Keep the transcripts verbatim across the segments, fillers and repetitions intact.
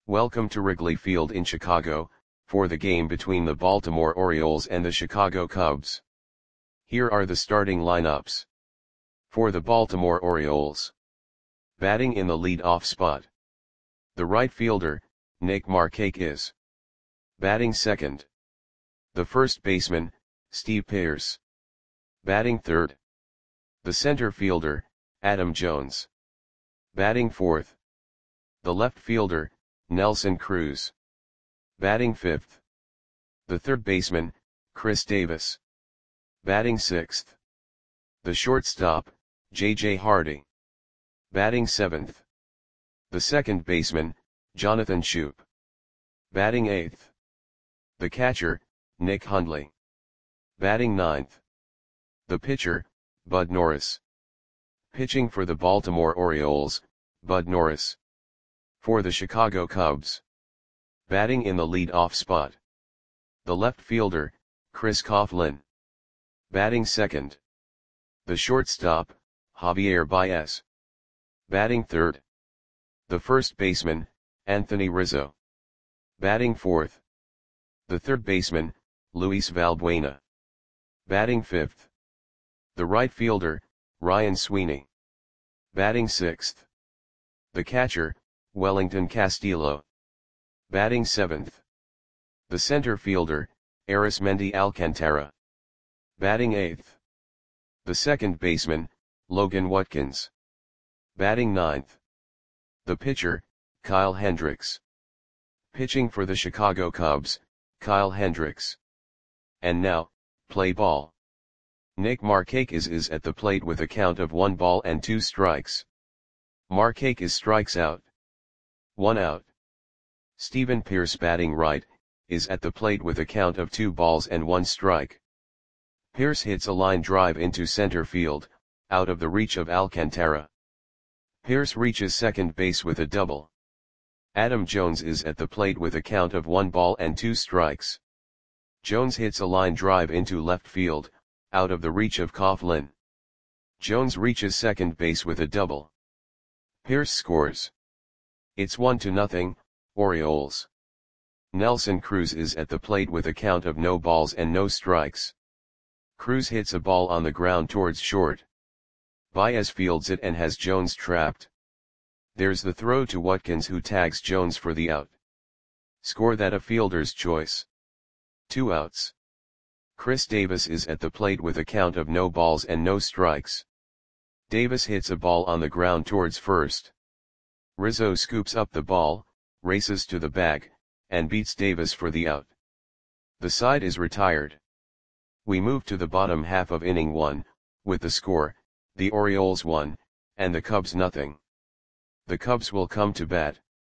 Welcome to Wrigley Field in Chicago, for the game between the Baltimore Orioles and the Chicago Cubs. Here are the starting lineups. For the Baltimore Orioles. Batting in the lead-off spot. The right fielder, Nick Markakis. Batting second. The first baseman, Steve Pearce. Batting third. The center fielder, Adam Jones. Batting fourth. The left fielder, Nelson Cruz. Batting fifth. The third baseman, Chris Davis. Batting sixth. The shortstop, J J Hardy. Batting seventh. The second baseman, Jonathan Schoop. Batting eighth. The catcher, Nick Hundley. Batting ninth. The pitcher, Bud Norris. Pitching for the Baltimore Orioles, Bud Norris. For the Chicago Cubs. Batting in the lead-off spot. The left fielder, Chris Coughlin. Batting second. The shortstop, Javier Baez. Batting third. The first baseman, Anthony Rizzo. Batting fourth. The third baseman, Luis Valbuena. Batting fifth. The right fielder, Ryan Sweeney. Batting sixth. The catcher, Wellington Castillo. Batting seventh. The center fielder, Arismendi Alcantara. Batting eighth. The second baseman, Logan Watkins. Batting ninth. The pitcher, Kyle Hendricks. Pitching for the Chicago Cubs, Kyle Hendricks. And now, play ball. Nick Markakis is at the plate with a count of one ball and two strikes. Markakis strikes out. One out. Stephen Pearce batting right, is at the plate with a count of two balls and one strike. Pearce hits a line drive into center field, out of the reach of Alcantara. Pearce reaches second base with a double. Adam Jones is at the plate with a count of one ball and two strikes. Jones hits a line drive into left field, out of the reach of Coughlin. Jones reaches second base with a double. Pearce scores. It's one to nothing, Orioles. Nelson Cruz is at the plate with a count of no balls and no strikes. Cruz hits a ball on the ground towards short. Baez fields it and has Jones trapped. There's the throw to Watkins, who tags Jones for the out. Score that a fielder's choice. Two outs. Chris Davis is at the plate with a count of no balls and no strikes. Davis hits a ball on the ground towards first. Rizzo scoops up the ball, races to the bag, and beats Davis for the out. The side is retired. We move to the bottom half of inning one, with the score, the Orioles one, and the Cubs nothing. The Cubs will come to bat.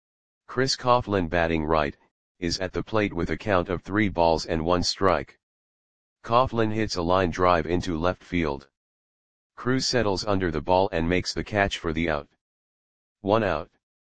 Chris Coughlin batting right, is at the plate with a count of three balls and one strike. Coughlin hits a line drive into left field. Cruz settles under the ball and makes the catch for the out. One out.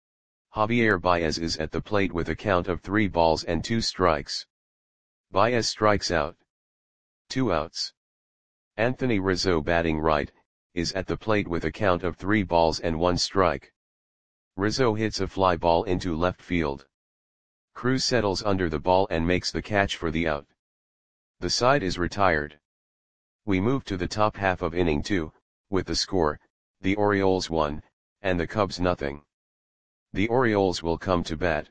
Javier Baez is at the plate with a count of three balls and two strikes. Baez strikes out. Two outs. Anthony Rizzo batting right, is at the plate with a count of three balls and one strike. Rizzo hits a fly ball into left field. Cruz settles under the ball and makes the catch for the out. The side is retired. We move to the top half of inning two, with the score, the Orioles one, and the Cubs nothing. The Orioles will come to bat.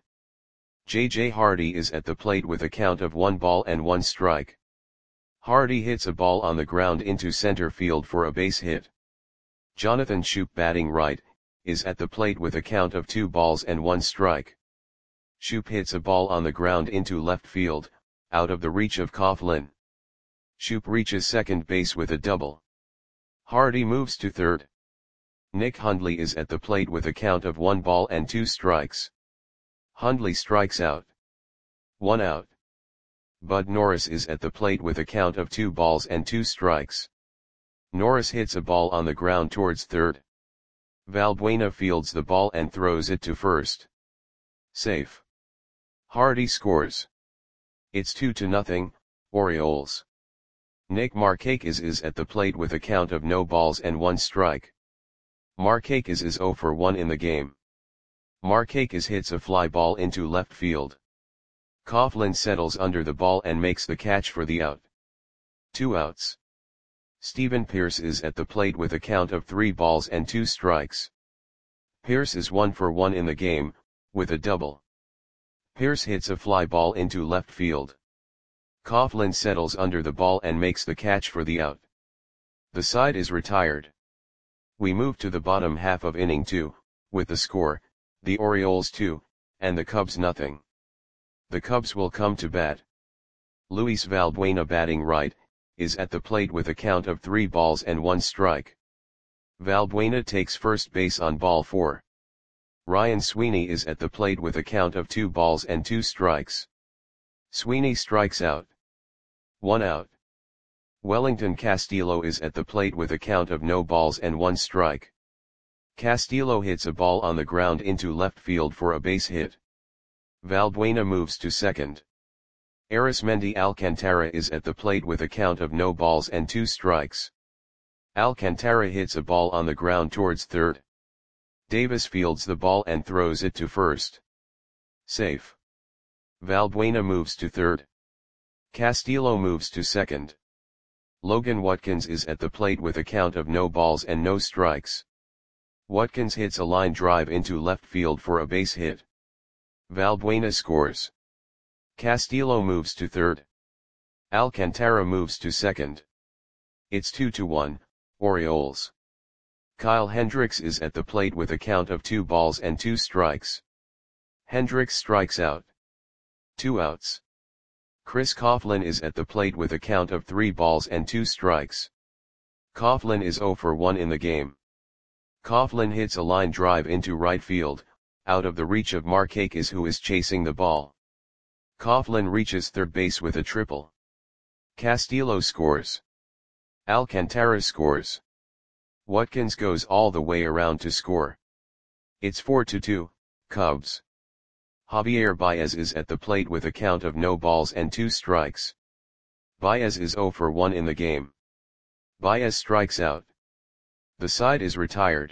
J J Hardy is at the plate with a count of one ball and one strike. Hardy hits a ball on the ground into center field for a base hit. Jonathan Schoop batting right, is at the plate with a count of two balls and one strike. Schoop hits a ball on the ground into left field, out of the reach of Coughlin. Schoop reaches second base with a double. Hardy moves to third. Nick Hundley is at the plate with a count of one ball and two strikes. Hundley strikes out. One out. Bud Norris is at the plate with a count of two balls and two strikes. Norris hits a ball on the ground towards third. Valbuena fields the ball and throws it to first. Safe. Hardy scores. It's two to nothing, Orioles. Nick Markakis is at the plate with a count of no balls and one strike. Markakis is zero for one in the game. Markakis hits a fly ball into left field. Coughlin settles under the ball and makes the catch for the out. Two outs. Stephen Pearce is at the plate with a count of three balls and two strikes. Pearce is one for one in the game, with a double. Pearce hits a fly ball into left field. Coughlin settles under the ball and makes the catch for the out. The side is retired. We move to the bottom half of inning two, with the score, the Orioles two, and the Cubs nothing. The Cubs will come to bat. Luis Valbuena, batting right, is at the plate with a count of three balls and one strike. Valbuena takes first base on ball four. Ryan Sweeney is at the plate with a count of two balls and two strikes. Sweeney strikes out. One out. Wellington Castillo is at the plate with a count of no balls and one strike. Castillo hits a ball on the ground into left field for a base hit. Valbuena moves to second. Arismendi Alcantara is at the plate with a count of no balls and two strikes. Alcantara hits a ball on the ground towards third. Davis fields the ball and throws it to first. Safe. Valbuena moves to third. Castillo moves to second. Logan Watkins is at the plate with a count of no balls and no strikes. Watkins hits a line drive into left field for a base hit. Valbuena scores. Castillo moves to third. Alcantara moves to second. It's two to one, Orioles. Kyle Hendricks is at the plate with a count of two balls and two strikes. Hendricks strikes out. Two outs. Chris Coughlin is at the plate with a count of three balls and two strikes. Coughlin is zero for one in the game. Coughlin hits a line drive into right field, out of the reach of Markakis, who is chasing the ball. Coughlin reaches third base with a triple. Castillo scores. Alcantara scores. Watkins goes all the way around to score. It's four to two, Cubs. Javier Baez is at the plate with a count of no balls and two strikes. Baez is zero for one in the game. Baez strikes out. The side is retired.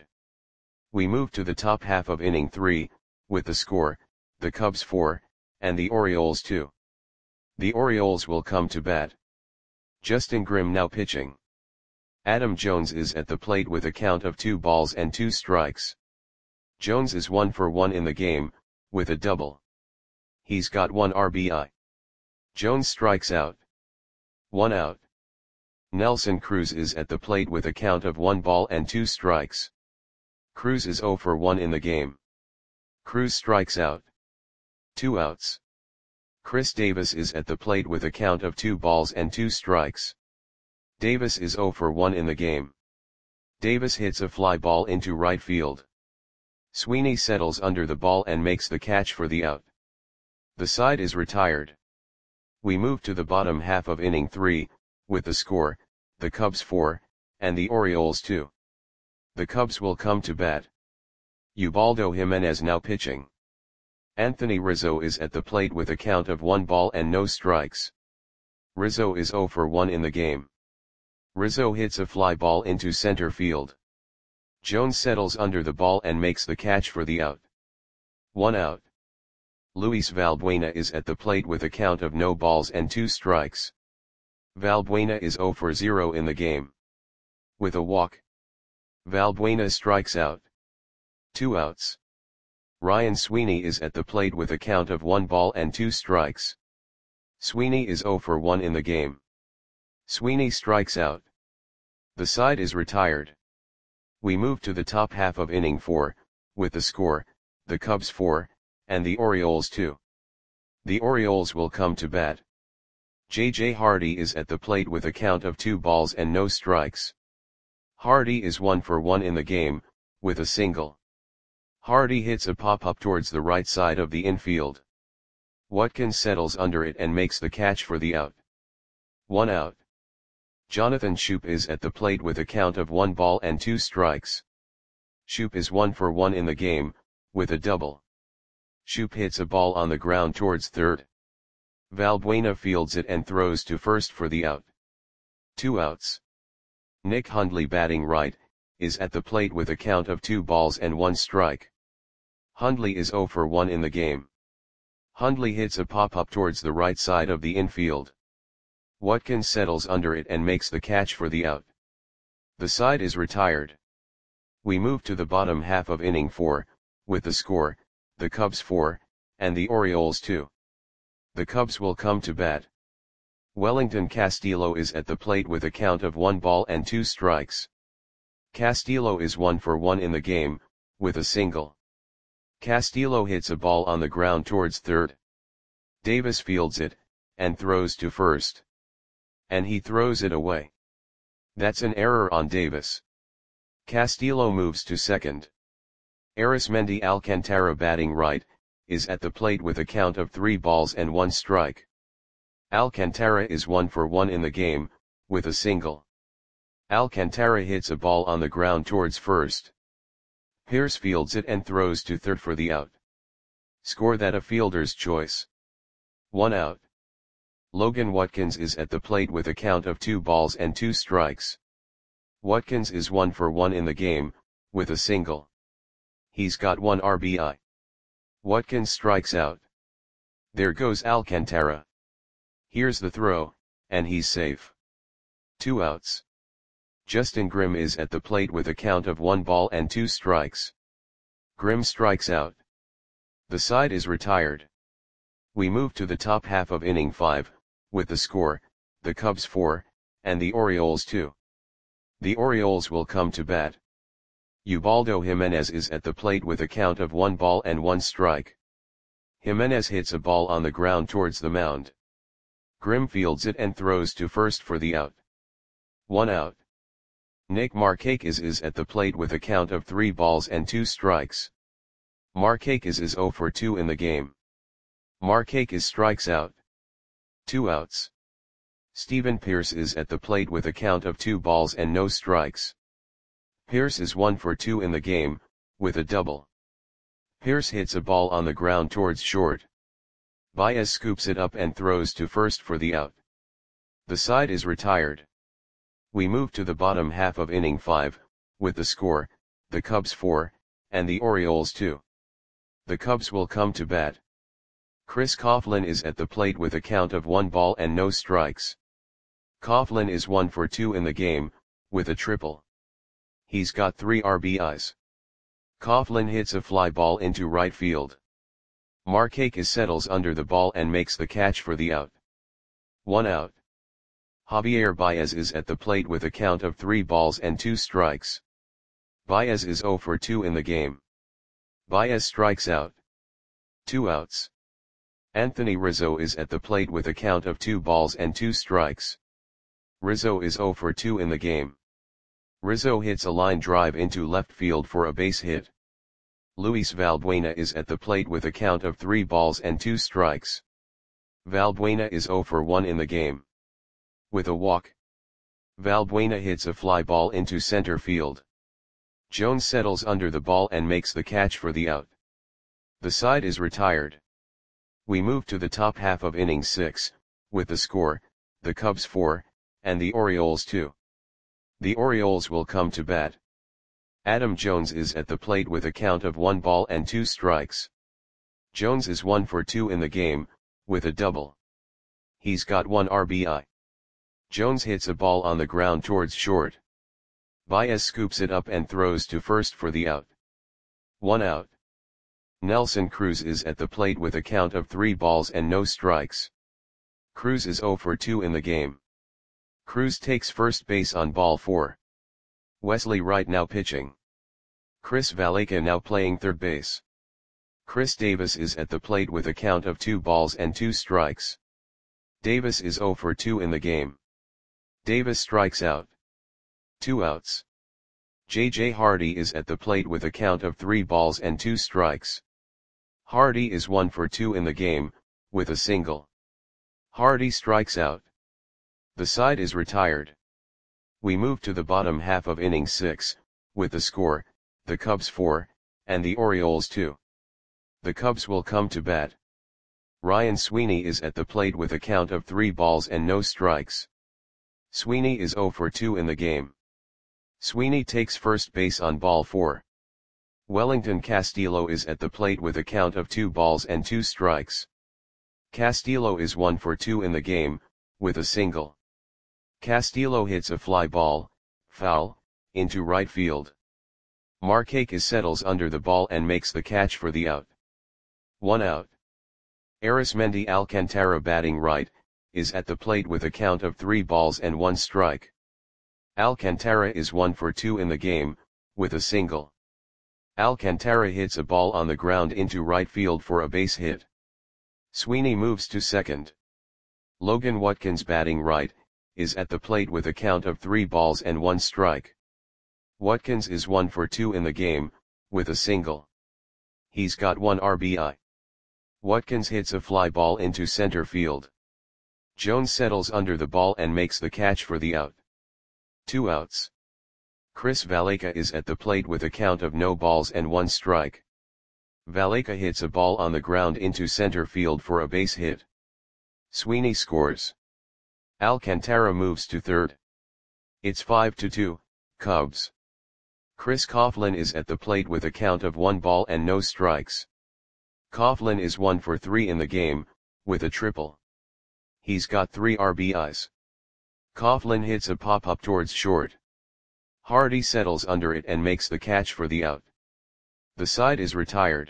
We move to the top half of inning three, with the score, the Cubs four, and the Orioles two. The Orioles will come to bat. Justin Grimm now pitching. Adam Jones is at the plate with a count of two balls and two strikes. Jones is one for one in the game, with a double. He's got one R B I. Jones strikes out. One out. Nelson Cruz is at the plate with a count of one ball and two strikes. Cruz is zero for one in the game. Cruz strikes out. Two outs. Chris Davis is at the plate with a count of two balls and two strikes. Davis is zero for one in the game. Davis hits a fly ball into right field. Sweeney settles under the ball and makes the catch for the out. The side is retired. We move to the bottom half of inning three, with the score, the Cubs four, and the Orioles two. The Cubs will come to bat. Ubaldo Jimenez now pitching. Anthony Rizzo is at the plate with a count of one ball and no strikes. Rizzo is zero for one in the game. Rizzo hits a fly ball into center field. Jones settles under the ball and makes the catch for the out. One out. Luis Valbuena is at the plate with a count of no balls and two strikes. Valbuena is zero for zero in the game. With a walk. Valbuena strikes out. Two outs. Ryan Sweeney is at the plate with a count of one ball and two strikes. Sweeney is zero for one in the game. Sweeney strikes out. The side is retired. We move to the top half of inning four, with the score, the Cubs four, and the Orioles two. The Orioles will come to bat. J J Hardy is at the plate with a count of two balls and no strikes. Hardy is one for one in the game, with a single. Hardy hits a pop-up towards the right side of the infield. Watkins settles under it and makes the catch for the out. One out. Jonathan Schoop is at the plate with a count of one ball and two strikes. Schoop is one for one in the game, with a double. Schoop hits a ball on the ground towards third. Valbuena fields it and throws to first for the out. Two outs. Nick Hundley, batting right, is at the plate with a count of two balls and one strike. Hundley is zero for one in the game. Hundley hits a pop-up towards the right side of the infield. Watkins settles under it and makes the catch for the out. The side is retired. We move to the bottom half of inning four, with the score, the Cubs four, and the Orioles two. The Cubs will come to bat. Wellington Castillo is at the plate with a count of one ball and two strikes. Castillo is one for one in the game, with a single. Castillo hits a ball on the ground towards third. Davis fields it, and throws to first. And he throws it away. That's an error on Davis. Castillo moves to second. Arismendi Alcantara, batting right, is at the plate with a count of three balls and one strike. Alcantara is one for one in the game, with a single. Alcantara hits a ball on the ground towards first. Pierce fields it and throws to third for the out. Score that a fielder's choice. One out. Logan Watkins is at the plate with a count of two balls and two strikes. Watkins is one for one in the game, with a single. He's got one R B I. Watkins strikes out. There goes Alcantara. Here's the throw, and he's safe. Two outs. Justin Grimm is at the plate with a count of one ball and two strikes. Grimm strikes out. The side is retired. We move to the top half of inning five, with the score, the Cubs four, and the Orioles two. The Orioles will come to bat. Ubaldo Jimenez is at the plate with a count of one ball and one strike. Jimenez hits a ball on the ground towards the mound. Grimm fields it and throws to first for the out. One out. Nick Markakis is at the plate with a count of three balls and two strikes. Markakis is zero for two in the game. Markakis strikes out. Two outs. Stephen Pierce is at the plate with a count of two balls and no strikes. Pierce is one for two in the game, with a double. Pierce hits a ball on the ground towards short. Baez scoops it up and throws to first for the out. The side is retired. We move to the bottom half of inning five, with the score, the Cubs four, and the Orioles two. The Cubs will come to bat. Chris Coughlin is at the plate with a count of one ball and no strikes. Coughlin is one for two in the game, with a triple. He's got three R B Is. Coughlin hits a fly ball into right field. Markakis settles under the ball and makes the catch for the out. One out. Javier Baez is at the plate with a count of three balls and two strikes. Baez is zero for two in the game. Baez strikes out. Two outs. Anthony Rizzo is at the plate with a count of two balls and two strikes. Rizzo is zero for two in the game. Rizzo hits a line drive into left field for a base hit. Luis Valbuena is at the plate with a count of three balls and two strikes. Valbuena is zero for one in the game. With a walk. Valbuena hits a fly ball into center field. Jones settles under the ball and makes the catch for the out. The side is retired. We move to the top half of inning six, with the score, the Cubs four, and the Orioles two. The Orioles will come to bat. Adam Jones is at the plate with a count of one ball and two strikes. Jones is one for two in the game, with a double. He's got one R B I. Jones hits a ball on the ground towards short. Baez scoops it up and throws to first for the out. One out. Nelson Cruz is at the plate with a count of three balls and no strikes. Cruz is zero for two in the game. Cruz takes first base on ball four. Wesley Wright now pitching. Chris Valleca now playing third base. Chris Davis is at the plate with a count of two balls and two strikes. Davis is zero for two in the game. Davis strikes out. Two outs. J J Hardy is at the plate with a count of three balls and two strikes. Hardy is one for two in the game, with a single. Hardy strikes out. The side is retired. We move to the bottom half of inning six, with the score, the Cubs four, and the Orioles two. The Cubs will come to bat. Ryan Sweeney is at the plate with a count of three balls and no strikes. Sweeney is zero for two in the game. Sweeney takes first base on ball four. Wellington Castillo is at the plate with a count of two balls and two strikes. Castillo is one for two in the game, with a single. Castillo hits a fly ball, foul, into right field. Markakis settles under the ball and makes the catch for the out. One out. Arismendi Alcantara, batting right, is at the plate with a count of three balls and one strike. Alcantara is one for two in the game, with a single. Alcantara hits a ball on the ground into right field for a base hit. Sweeney moves to second. Logan Watkins, batting right, is at the plate with a count of three balls and one strike. Watkins is one for two in the game, with a single. He's got one R B I. Watkins hits a fly ball into center field. Jones settles under the ball and makes the catch for the out. Two outs. Chris Valaika is at the plate with a count of no balls and one strike. Valaika hits a ball on the ground into center field for a base hit. Sweeney scores. Alcantara moves to third. It's five to two, Cubs. Chris Coughlin is at the plate with a count of one ball and no strikes. Coughlin is one for three in the game, with a triple. He's got three R B Is. Coughlin hits a pop-up towards short. Hardy settles under it and makes the catch for the out. The side is retired.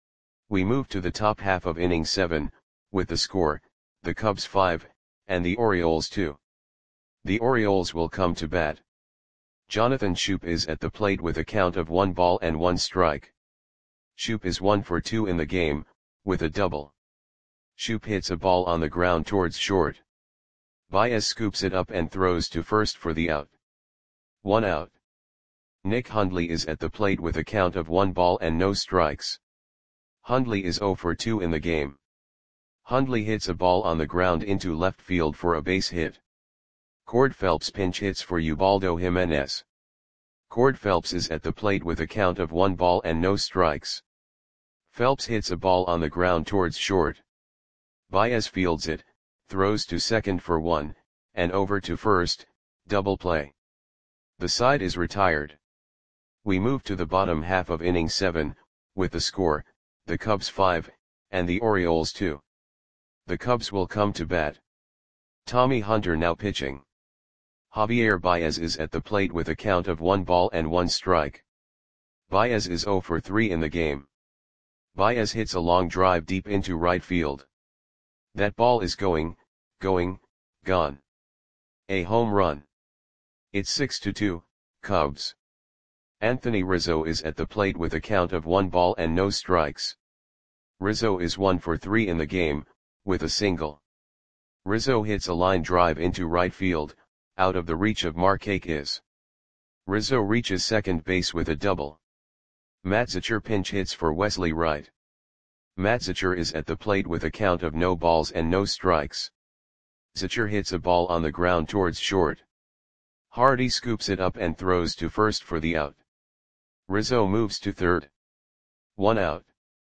We move to the top half of inning seven, with the score, the Cubs five, and the Orioles two. The Orioles will come to bat. Jonathan Schoop is at the plate with a count of one ball and one strike. Schoop is one for two in the game, with a double. Schoop hits a ball on the ground towards short. Baez scoops it up and throws to first for the out. One out. Nick Hundley is at the plate with a count of one ball and no strikes. Hundley is zero for two in the game. Hundley hits a ball on the ground into left field for a base hit. Cord Phelps pinch hits for Ubaldo Jimenez. Cord Phelps is at the plate with a count of one ball and no strikes. Phelps hits a ball on the ground towards short. Baez fields it, throws to second for one, and over to first, double play. The side is retired. We move to the bottom half of inning seven, with the score, the Cubs five, and the Orioles two. The Cubs will come to bat. Tommy Hunter now pitching. Javier Baez is at the plate with a count of one ball and one strike. Baez is zero for three in the game. Baez hits a long drive deep into right field. That ball is going, going, gone. A home run. It's six to two, Cubs. Anthony Rizzo is at the plate with a count of one ball and no strikes. Rizzo is one for three in the game, with a single. Rizzo hits a line drive into right field, out of the reach of Markakis. Rizzo reaches second base with a double. Matt Zachor pinch hits for Wesley Wright. Matt Zachor is at the plate with a count of no balls and no strikes. Zachor hits a ball on the ground towards short. Hardy scoops it up and throws to first for the out. Rizzo moves to third. One out.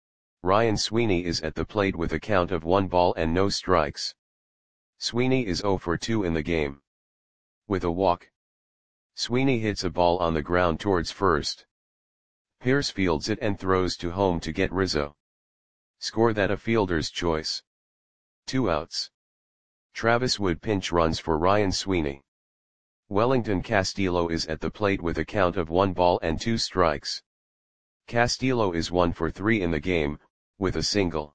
Ryan Sweeney is at the plate with a count of one ball and no strikes. Sweeney is zero for two in the game. With a walk. Sweeney hits a ball on the ground towards first. Pierce fields it and throws to home to get Rizzo. Score that a fielder's choice. Two outs. Travis Wood pinch runs for Ryan Sweeney. Wellington Castillo is at the plate with a count of one ball and two strikes. Castillo is one for three in the game, with a single.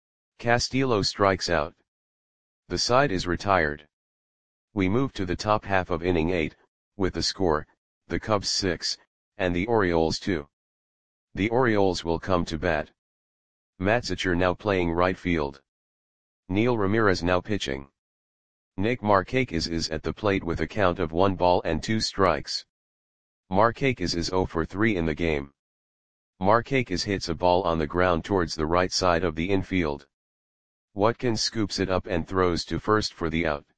Castillo strikes out. The side is retired. We move to the top half of inning eight, with the score, the Cubs six, and the Orioles two. The Orioles will come to bat. Matt Zachor now playing right field. Neil Ramirez now pitching. Nick Markakis is at the plate with a count of one ball and two strikes. Markakis is zero for three in the game. Markakis hits a ball on the ground towards the right side of the infield. Watkins scoops it up and throws to first for the out.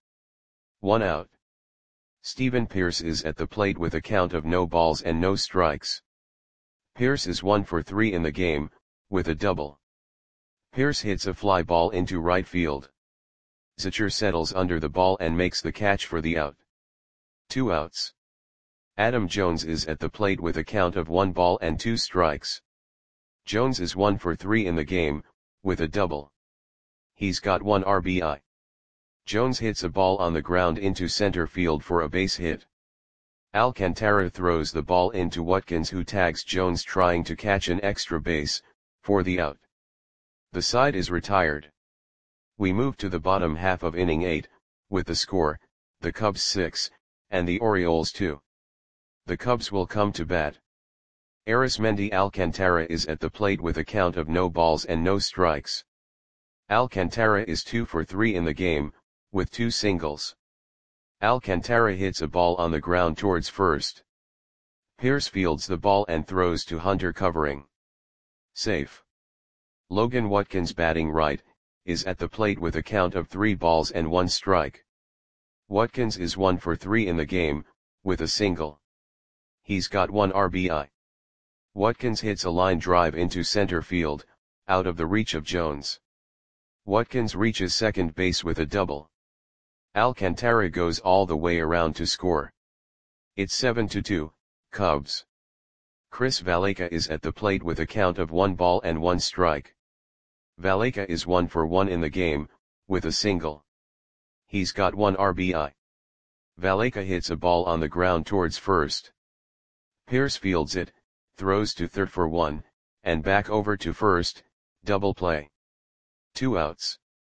One out. Stephen Pierce is at the plate with a count of no balls and no strikes. Pierce is one for three in the game, with a double. Pierce hits a fly ball into right field. Zachor settles under the ball and makes the catch for the out. Two outs. Adam Jones is at the plate with a count of one ball and two strikes. Jones is one for three in the game, with a double. He's got one R B I. Jones hits a ball on the ground into center field for a base hit. Alcantara throws the ball into Watkins, who tags Jones trying to catch an extra base, for the out. The side is retired. We move to the bottom half of inning eight, with the score, the Cubs six, and the Orioles two. The Cubs will come to bat. Arismendi Alcantara is at the plate with a count of no balls and no strikes. Alcantara is two for three in the game, with two singles. Alcantara hits a ball on the ground towards first. Pierce fields the ball and throws to Hunter, covering. Safe. Logan Watkins, batting right, is at the plate with a count of three balls and one strike. Watkins is one for three in the game, with a single. He's got one R B I. Watkins hits a line drive into center field, out of the reach of Jones. Watkins reaches second base with a double. Alcantara goes all the way around to score. It's seven to two, Cubs. Chris Valaika is at the plate with a count of one ball and one strike. Valaika is one for one in the game, with a single. He's got one R B I. Valaika hits a ball on the ground towards first. Pierce fields it, throws to third for one, and back over to first, double play. Two outs.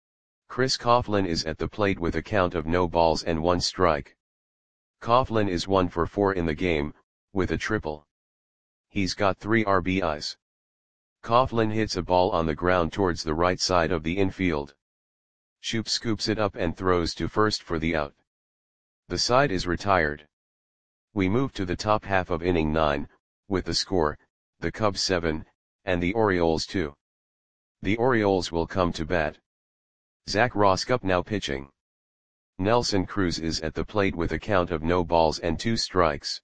Chris Coughlin is at the plate with a count of no balls and one strike. Coughlin is one for four in the game, with a triple. He's got three R B Is. Coughlin hits a ball on the ground towards the right side of the infield. Shoop scoops it up and throws to first for the out. The side is retired. We move to the top half of inning nine, with the score, the Cubs seven, and the Orioles two. The Orioles will come to bat. Zach Roskup now pitching. Nelson Cruz is at the plate with a count of no balls and two strikes.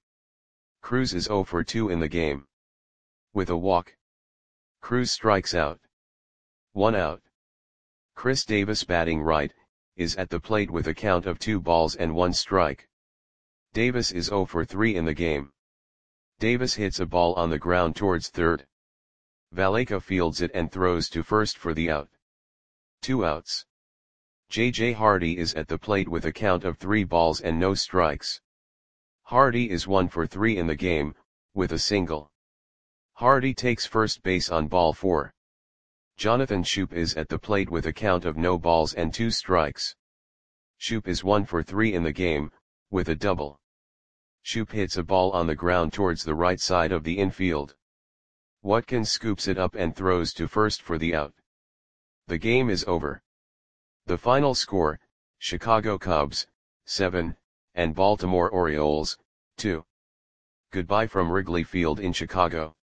Cruz is zero for two in the game. With a walk. Cruz strikes out. One out. Chris Davis, batting right, is at the plate with a count of two balls and one strike. Davis is zero for three in the game. Davis hits a ball on the ground towards third. Valaika fields it and throws to first for the out. Two outs. J J Hardy is at the plate with a count of three balls and no strikes. Hardy is one for three in the game, with a single. Hardy takes first base on ball four. Jonathan Shoop is at the plate with a count of no balls and two strikes. Shoop is one for three in the game, with a double. Shoop hits a ball on the ground towards the right side of the infield. Watkins scoops it up and throws to first for the out. The game is over. The final score, Chicago Cubs, seven, and Baltimore Orioles, two. Goodbye from Wrigley Field in Chicago.